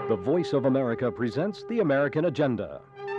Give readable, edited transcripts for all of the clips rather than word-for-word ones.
The Voice of America presents The American Agenda.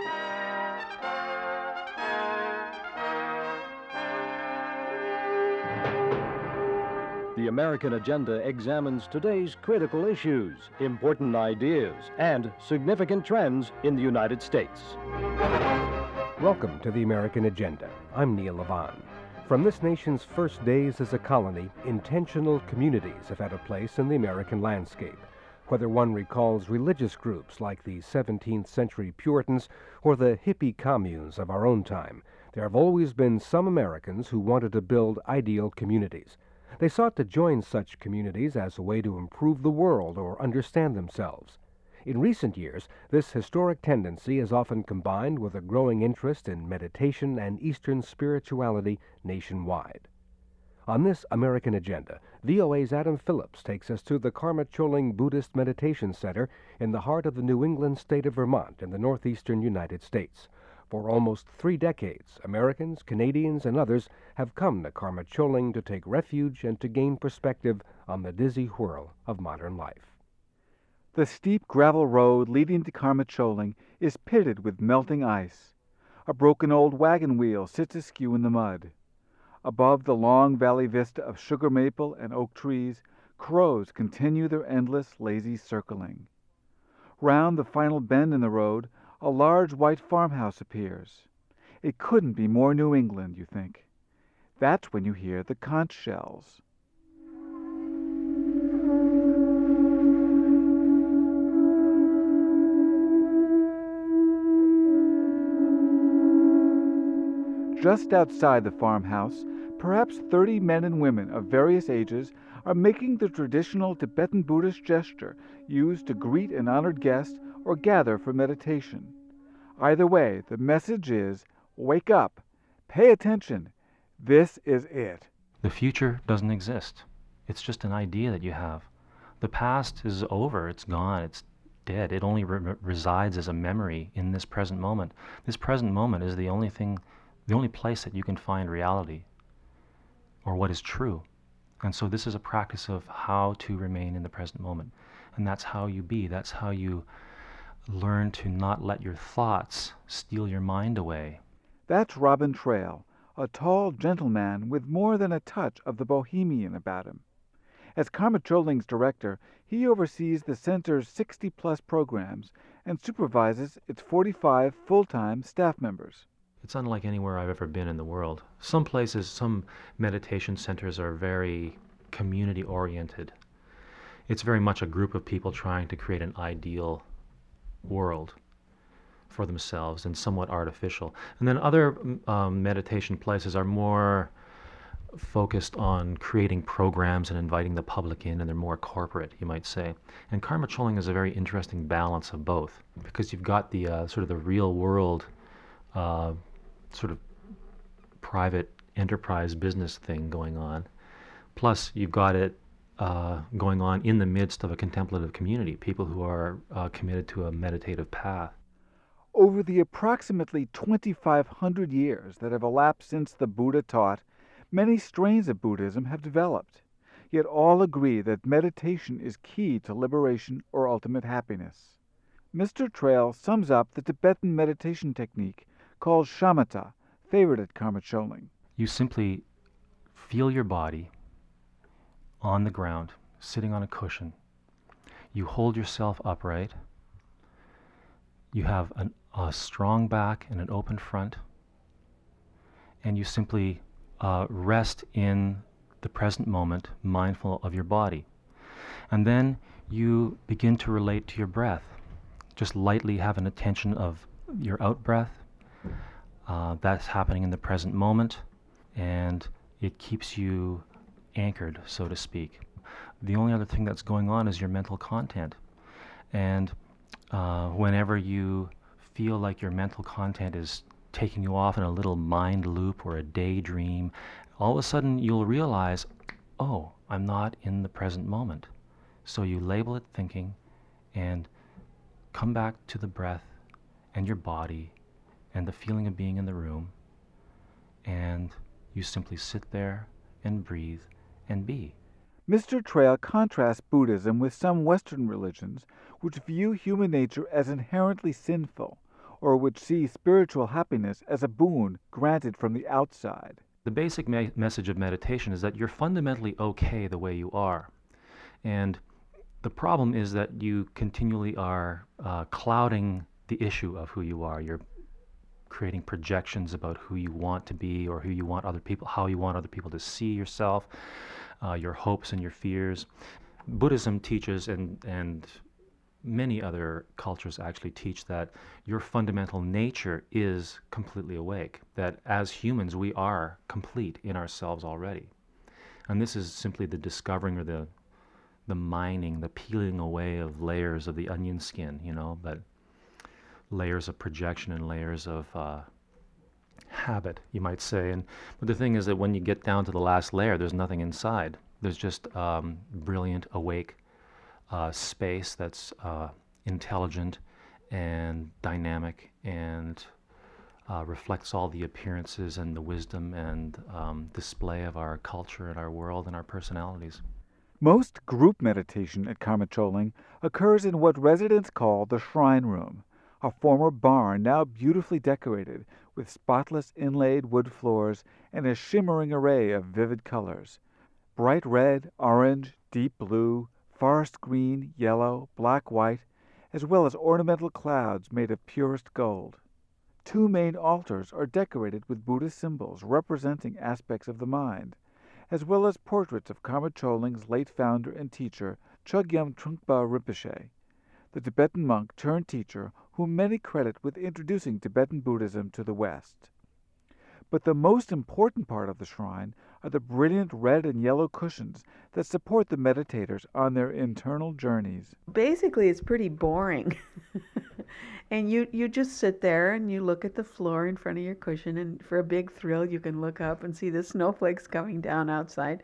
The American Agenda examines today's critical issues, important ideas, and significant trends in the United States. Welcome to the American Agenda. I'm Neil Levon. From this nation's first days as a colony, intentional communities have had a place in the American landscape. Whether one recalls religious groups like the 17th century Puritans or the hippie communes of our own time, there have always been some Americans who wanted to build ideal communities. They sought to join such communities as a way to improve the world or understand themselves. In recent years, this historic tendency is often combined with a growing interest in meditation and Eastern spirituality nationwide. On this American Agenda, VOA's Adam Phillips takes us to the Karma Choling Buddhist Meditation Center in the heart of the New England state of Vermont in the northeastern United States. For almost 3 decades, Americans, Canadians, and others have come to Karma Choling to take refuge and to gain perspective on the dizzy whirl of modern life. The steep gravel road leading to Karma Choling is pitted with melting ice. A broken old wagon wheel sits askew in the mud. Above the long valley vista of sugar maple and oak trees, crows continue their endless, lazy circling. Round the final bend in the road, a large white farmhouse appears. It couldn't be more New England, you think. That's when you hear the conch shells. Just outside the farmhouse, perhaps 30 men and women of various ages are making the traditional Tibetan Buddhist gesture used to greet an honored guest or gather for meditation. Either way, the message is, wake up, pay attention, this is it. The future doesn't exist. It's just an idea that you have. The past is over, it's gone, it's dead. It only resides as a memory in this present moment. This present moment is the only place that you can find reality or what is true. And so this is a practice of how to remain in the present moment. And that's how you be. That's how you learn to not let your thoughts steal your mind away. That's Robin Trail, a tall gentleman with more than a touch of the bohemian about him. As Karma Choling's director, he oversees the center's 60-plus programs and supervises its 45 full-time staff members. It's unlike anywhere I've ever been in the world. Some places, some meditation centers are very community-oriented. It's very much a group of people trying to create an ideal world for themselves and somewhat artificial. And then other meditation places are more focused on creating programs and inviting the public in, and they're more corporate, you might say. And Karma Choling is a very interesting balance of both, because you've got the sort of the real world sort of private enterprise business thing going on. Plus, you've got it going on in the midst of a contemplative community, people who are committed to a meditative path. Over the approximately 2,500 years that have elapsed since the Buddha taught, many strains of Buddhism have developed. Yet all agree that meditation is key to liberation or ultimate happiness. Mr. Trail sums up the Tibetan meditation technique called shamatha, favored at Karma Choling. You simply feel your body on the ground, sitting on a cushion. You hold yourself upright. You have a strong back and an open front. And you simply rest in the present moment, mindful of your body. And then you begin to relate to your breath. Just lightly have an attention of your out-breath. That's happening in the present moment, and it keeps you anchored, so to speak. The only other thing that's going on is your mental content. And whenever you feel like your mental content is taking you off in a little mind loop or a daydream, all of a sudden you'll realize, oh, I'm not in the present moment. So you label it thinking and come back to the breath and your body and the feeling of being in the room, and you simply sit there and breathe and be. Mr. Trail contrasts Buddhism with some Western religions which view human nature as inherently sinful, or which see spiritual happiness as a boon granted from the outside. The basic message of meditation is that you're fundamentally okay the way you are. And the problem is that you continually are clouding the issue of who you are. You're creating projections about who you want to be or who you want other people, how you want other people to see yourself, your hopes and your fears. Buddhism teaches, and many other cultures actually teach, that your fundamental nature is completely awake, that as humans we are complete in ourselves already. And this is simply the discovering or the mining, the peeling away of layers of the onion skin, but layers of projection and layers of habit, you might say. But the thing is that when you get down to the last layer, there's nothing inside. There's just brilliant, awake space that's intelligent and dynamic and reflects all the appearances and the wisdom and display of our culture and our world and our personalities. Most group meditation at Karma Choling occurs in what residents call the Shrine Room, a former barn now beautifully decorated with spotless inlaid wood floors and a shimmering array of vivid colors: bright red, orange, deep blue, forest green, yellow, black, white, as well as ornamental clouds made of purest gold. 2 main altars are decorated with Buddhist symbols representing aspects of the mind, as well as portraits of Karma Choling's late founder and teacher, Chogyam Trungpa Rinpoche, the Tibetan monk turned teacher whom many credit with introducing Tibetan Buddhism to the West. But the most important part of the shrine are the brilliant red and yellow cushions that support the meditators on their internal journeys. Basically, it's pretty boring. And you just sit there and you look at the floor in front of your cushion, and for a big thrill, you can look up and see the snowflakes coming down outside.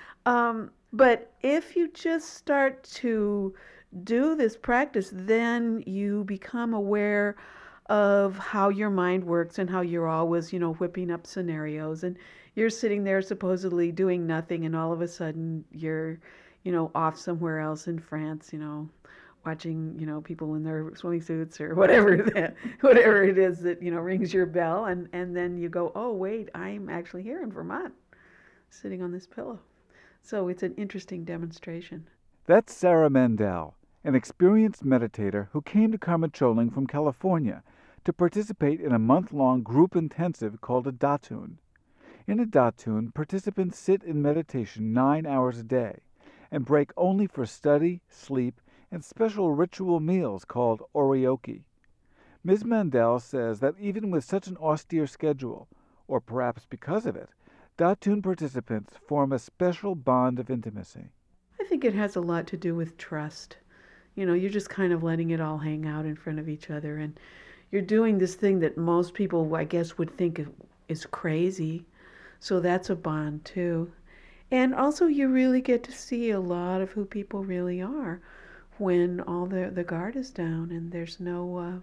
But if you just start to do this practice, then you become aware of how your mind works and how you're always, whipping up scenarios, and you're sitting there supposedly doing nothing, and all of a sudden you're, off somewhere else in France, watching, people in their swimming suits or whatever it is that, rings your bell, and then you go, oh wait, I'm actually here in Vermont, sitting on this pillow. So it's an interesting demonstration. That's Sarah Mandel, an experienced meditator who came to Karma Choling from California to participate in a month-long group intensive called a Datun. In a Datun, participants sit in meditation 9 hours a day and break only for study, sleep, and special ritual meals called oryoki. Ms. Mandel says that even with such an austere schedule, or perhaps because of it, Datun participants form a special bond of intimacy. I think it has a lot to do with trust. You're just kind of letting it all hang out in front of each other, and you're doing this thing that most people, I guess, would think is crazy. So that's a bond too. And also you really get to see a lot of who people really are when all the guard is down and there's none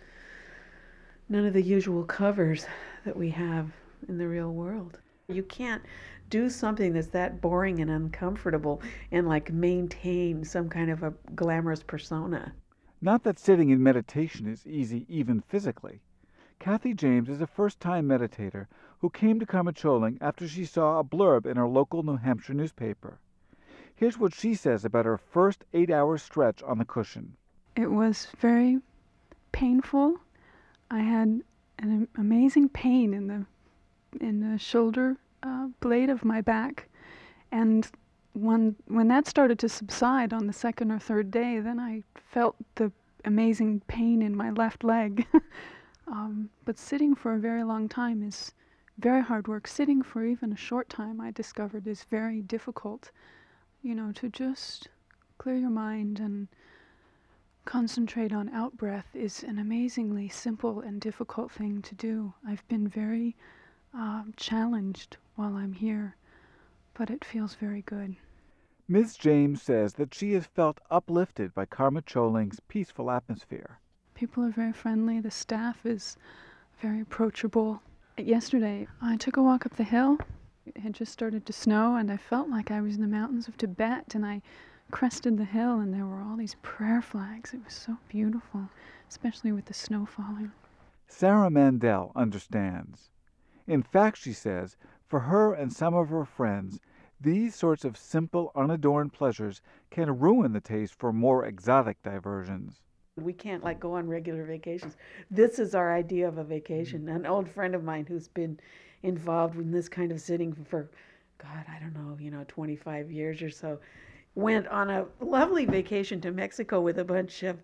of the usual covers that we have in the real world. You can't do something that's that boring and uncomfortable and maintain some kind of a glamorous persona. Not that sitting in meditation is easy even physically. Kathy James is a first-time meditator who came to Karma Choling after she saw a blurb in her local New Hampshire newspaper. Here's what she says about her first 8-hour stretch on the cushion. It was very painful. I had an amazing pain in the shoulder blade of my back, and when that started to subside on the second or third day, then I felt the amazing pain in my left leg. But sitting for a very long time is very hard work. Sitting for even a short time, I discovered, is very difficult. To just clear your mind and concentrate on out-breath is an amazingly simple and difficult thing to do. I've been very challenged while I'm here, but it feels very good. Ms. James says that she has felt uplifted by Karma Choling's peaceful atmosphere. People are very friendly. The staff is very approachable. Yesterday, I took a walk up the hill, It had just started to snow, and I felt like I was in the mountains of Tibet, and I crested the hill, and there were all these prayer flags. It was so beautiful, especially with the snow falling. Sarah Mandel understands. In fact, she says, for her and some of her friends, these sorts of simple, unadorned pleasures can ruin the taste for more exotic diversions. We can't go on regular vacations. This is our idea of a vacation. An old friend of mine who's been involved in this kind of sitting for, God, I don't know, 25 years or so, went on a lovely vacation to Mexico with a bunch of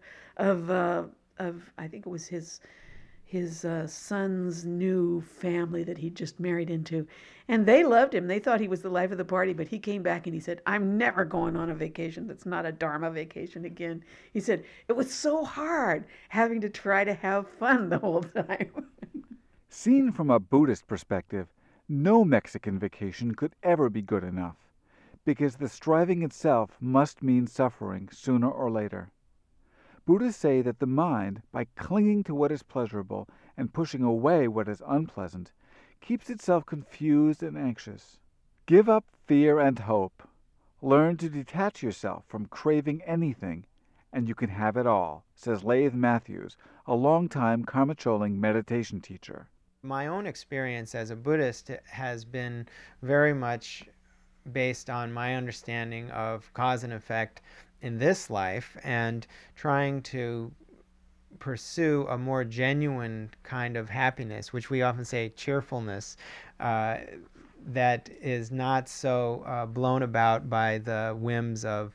I think it was his son's new family that he'd just married into. And they loved him. They thought he was the life of the party, but he came back and he said, I'm never going on a vacation that's not a Dharma vacation again. He said, it was so hard having to try to have fun the whole time. Seen from a Buddhist perspective, no Mexican vacation could ever be good enough, because the striving itself must mean suffering sooner or later. Buddhists say that the mind, by clinging to what is pleasurable and pushing away what is unpleasant, keeps itself confused and anxious. Give up fear and hope. Learn to detach yourself from craving anything, and you can have it all, says Laith Matthews, a longtime Karma Choling meditation teacher. My own experience as a Buddhist has been very much based on my understanding of cause and effect in this life, and trying to pursue a more genuine kind of happiness, which we often say cheerfulness, that is not so blown about by the whims of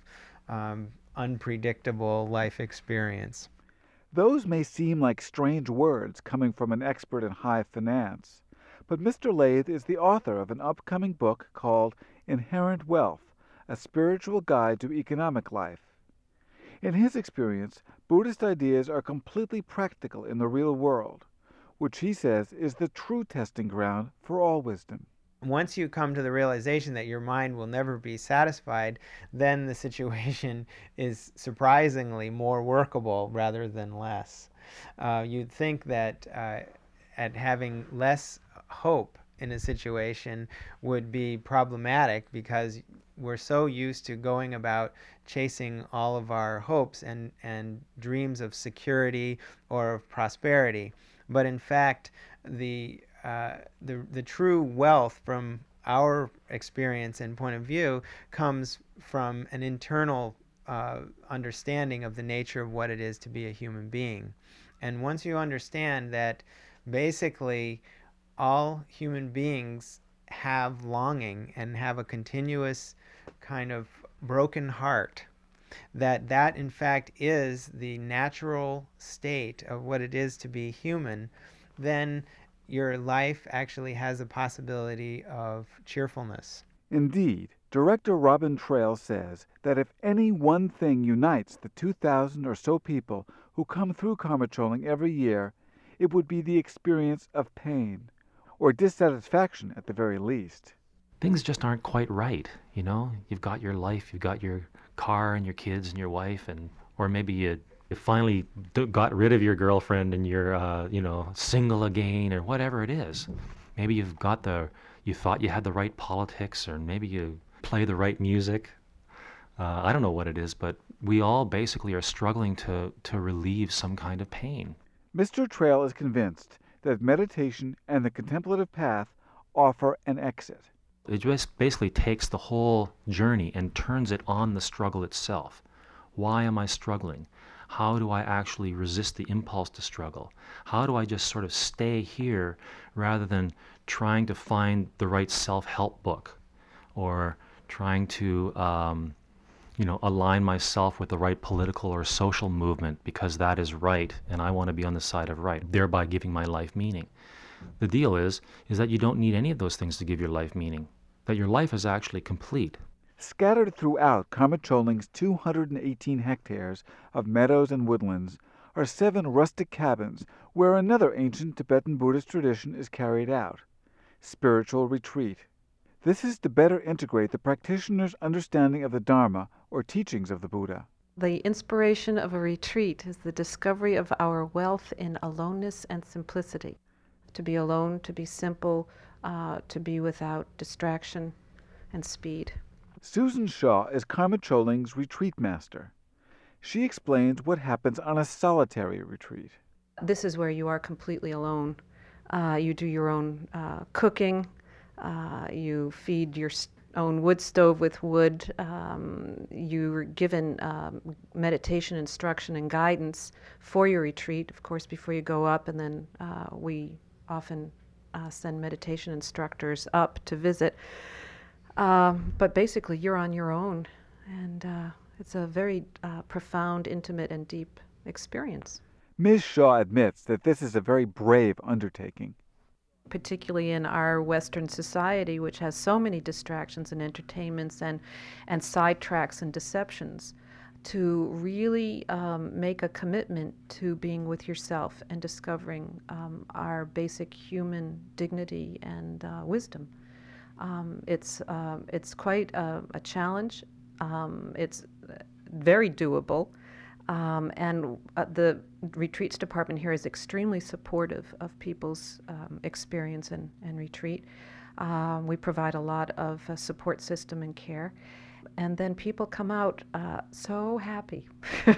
unpredictable life experience. Those may seem like strange words coming from an expert in high finance, but Mr. Laith is the author of an upcoming book called Inherent Wealth, a spiritual guide to economic life. In his experience, Buddhist ideas are completely practical in the real world, which he says is the true testing ground for all wisdom. Once you come to the realization that your mind will never be satisfied, then the situation is surprisingly more workable rather than less. You'd think that at having less hope in a situation would be problematic, because we're so used to going about chasing all of our hopes and dreams of security or of prosperity. But in fact, the true wealth from our experience and point of view comes from an internal understanding of the nature of what it is to be a human being. And once you understand that basically all human beings have longing and have a continuous kind of broken heart, that in fact is the natural state of what it is to be human, then your life actually has a possibility of cheerfulness. Indeed, director Robin Trail says that if any one thing unites the 2,000 or so people who come through Karma Choling every year, it would be the experience of pain, or dissatisfaction at the very least. Things just aren't quite right, you know? You've got your life, you've got your car and your kids and your wife, or maybe you finally got rid of your girlfriend and you're, single again, or whatever it is. Maybe you thought you had the right politics, or maybe you play the right music. I don't know what it is, but we all basically are struggling to relieve some kind of pain. Mr. Trail is convinced that meditation and the contemplative path offer an exit. It just basically takes the whole journey and turns it on the struggle itself. Why am I struggling? How do I actually resist the impulse to struggle? How do I just sort of stay here rather than trying to find the right self-help book, or trying to align myself with the right political or social movement because that is right and I want to be on the side of right, thereby giving my life meaning. The deal is that you don't need any of those things to give your life meaning, that your life is actually complete. Scattered throughout Karma Choling's 218 hectares of meadows and woodlands are 7 rustic cabins where another ancient Tibetan Buddhist tradition is carried out: spiritual retreat. This is to better integrate the practitioner's understanding of the Dharma, or teachings of the Buddha. The inspiration of a retreat is the discovery of our wealth in aloneness and simplicity. To be alone, to be simple, to be without distraction and speed. Susan Shaw is Karma Choling's retreat master. She explains what happens on a solitary retreat. This is where you are completely alone. You do your own cooking. You feed your own wood stove with wood. You're given meditation instruction and guidance for your retreat, of course, before you go up, and then we often send meditation instructors up to visit. But basically, you're on your own, and it's a very profound, intimate, and deep experience. Ms. Shaw admits that this is a very brave undertaking. Particularly in our Western society, which has so many distractions and entertainments and sidetracks and deceptions, to really make a commitment to being with yourself and discovering our basic human dignity and wisdom. It's quite a challenge. It's very doable. And the retreats department here is extremely supportive of people's experience and retreat. We provide a lot of support system and care. And then people come out so happy,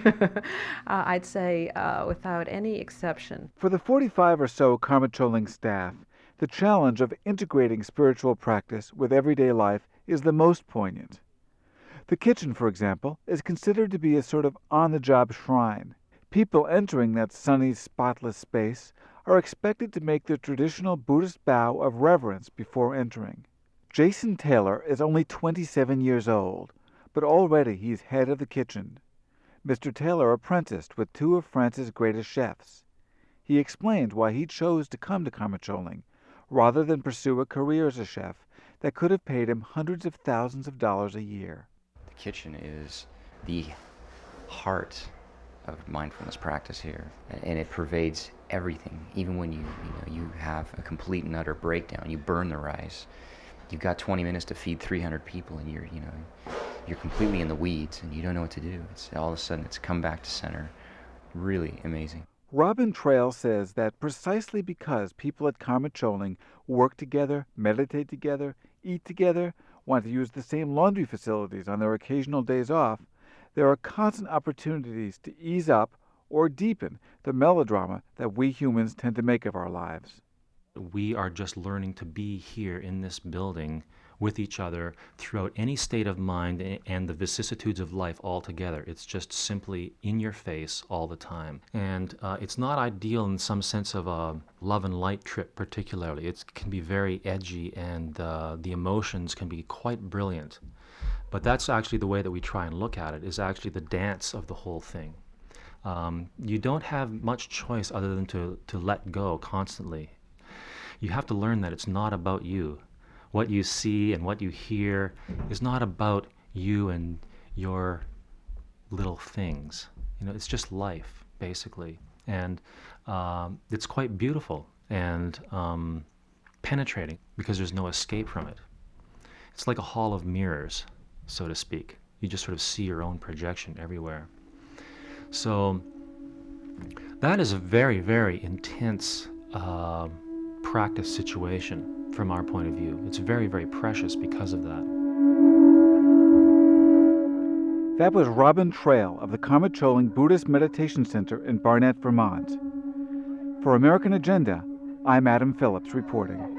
I'd say, without any exception. For the 45 or so Karma Choling staff, the challenge of integrating spiritual practice with everyday life is the most poignant. The kitchen, for example, is considered to be a sort of on-the-job shrine. People entering that sunny, spotless space are expected to make the traditional Buddhist bow of reverence before entering. Jason Taylor is only 27 years old, but already he's head of the kitchen. Mr. Taylor apprenticed with two of France's greatest chefs. He explained why he chose to come to Karma Choling, rather than pursue a career as a chef that could have paid him hundreds of thousands of dollars a year. Kitchen is the heart of mindfulness practice here, and it pervades everything. Even when you have a complete and utter breakdown, you burn the rice, you've got 20 minutes to feed 300 people, and you're completely in the weeds and you don't know what to do. It's all of a sudden it's come back to center. Really amazing. Robin Trail says that precisely because people at Karma Choling work together, meditate together, eat together, want to use the same laundry facilities on their occasional days off, there are constant opportunities to ease up or deepen the melodrama that we humans tend to make of our lives. We are just learning to be here in this building with each other throughout any state of mind and the vicissitudes of life altogether. It's just simply in your face all the time. And it's not ideal in some sense of a love and light trip particularly. It can be very edgy, and the emotions can be quite brilliant. But that's actually the way that we try and look at it, is actually the dance of the whole thing. You don't have much choice other than to let go constantly. You have to learn that it's not about you. What you see and what you hear is not about you and your little things. It's just life, basically. And it's quite beautiful and penetrating because there's no escape from it. It's like a hall of mirrors, so to speak. You just sort of see your own projection everywhere. So that is a very, very intense practice situation from our point of view. It's very, very precious because of that. That was Robin Trail of the Karma Choling Buddhist Meditation Center in Barnet, Vermont. For American Agenda, I'm Adam Phillips reporting.